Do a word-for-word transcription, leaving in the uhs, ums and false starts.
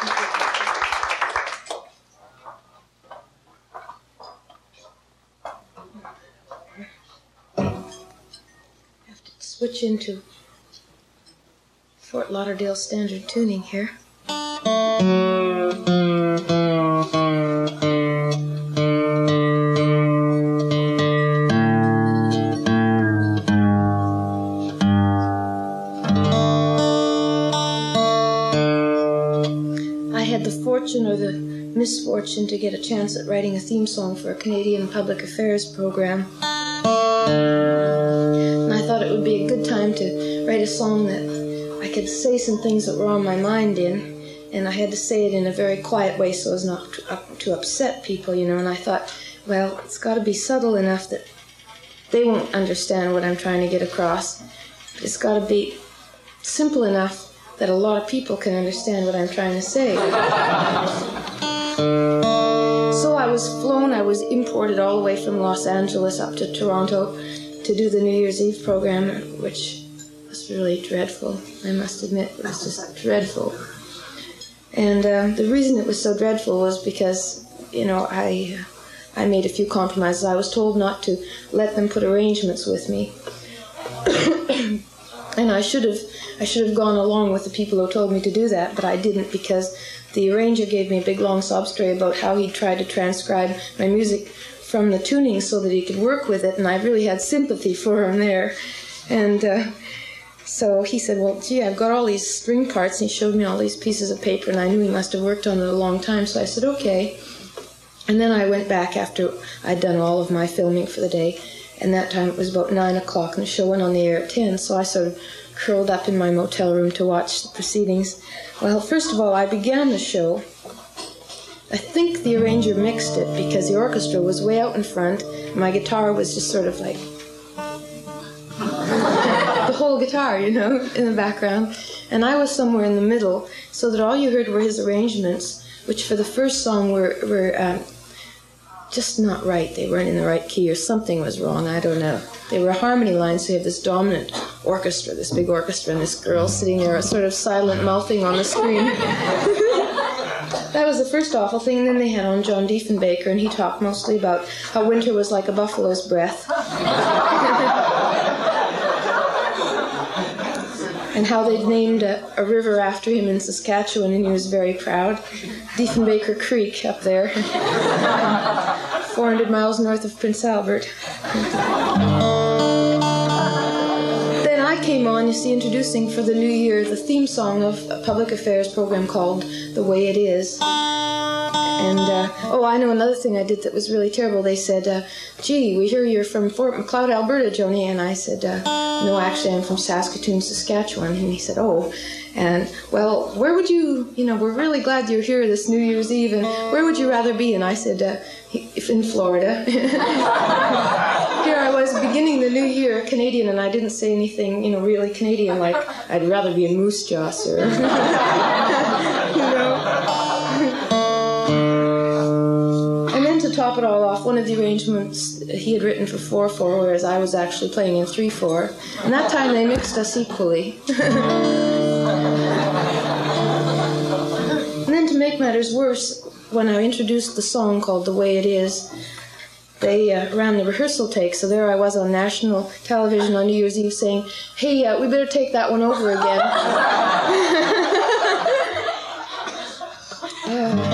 Have to switch into Fort Lauderdale standard tuning here. I had the fortune or the misfortune to get a chance at writing a theme song for a Canadian public affairs program. And I thought it would be a good time to write a song that I could say some things that were on my mind in, and I had to say it in a very quiet way so as not to, up, to upset people, you know, and I thought, well, it's got to be subtle enough that they won't understand what I'm trying to get across. It's got to be simple enough that a lot of people can understand what I'm trying to say. So I was flown, I was imported all the way from Los Angeles up to Toronto to do the New Year's Eve program, which was really dreadful. I must admit, it was just dreadful. And uh, the reason it was so dreadful was because, you know, I, I made a few compromises. I was told not to let them put arrangements with me. And I should have I should have gone along with the people who told me to do that, but I didn't, because the arranger gave me a big long sob story about how he tried to transcribe my music from the tuning so that he could work with it, and I really had sympathy for him there. And uh, so he said, well, gee, I've got all these string parts, and he showed me all these pieces of paper, and I knew he must have worked on it a long time, so I said, okay. And then I went back after I'd done all of my filming for the day, and that time it was about nine o'clock, and the show went on the air at ten, so I sort of curled up in my motel room to watch the proceedings. Well, first of all, I began the show. I think the arranger mixed it because the orchestra was way out in front. My guitar was just sort of like the whole guitar, you know, in the background. And I was somewhere in the middle, so that all you heard were his arrangements, which for the first song were, were um, just not right. They weren't in the right key, or something was wrong, I don't know. They were harmony lines, so you have this dominant orchestra, this big orchestra, and this girl sitting there sort of silent mouthing on the screen. That was the first awful thing, and then they had on John Diefenbaker, and he talked mostly about how winter was like a buffalo's breath. And how they'd named a, a river after him in Saskatchewan, and he was very proud. Diefenbaker Creek up there, four hundred miles north of Prince Albert. Then I came on, you see, introducing for the new year the theme song of a public affairs program called The Way It Is. And, uh, oh, I know another thing I did that was really terrible. They said, uh, gee, we hear you're from Fort Macleod, Alberta, Joni. And I said, uh, no, actually, I'm from Saskatoon, Saskatchewan. And he said, oh, and, well, where would you, you know, we're really glad you're here this New Year's Eve, and where would you rather be? And I said, uh, if in Florida. Here I was beginning the new year, Canadian, and I didn't say anything, you know, really Canadian, like, I'd rather be in Moose Jaw, sir. You know? To top it all off, one of the arrangements he had written for four four, whereas I was actually playing in three four, and that time they mixed us equally. And then to make matters worse, when I introduced the song called The Way It Is, they uh, ran the rehearsal take, so there I was on national television on New Year's Eve saying, hey, uh, we better take that one over again. uh.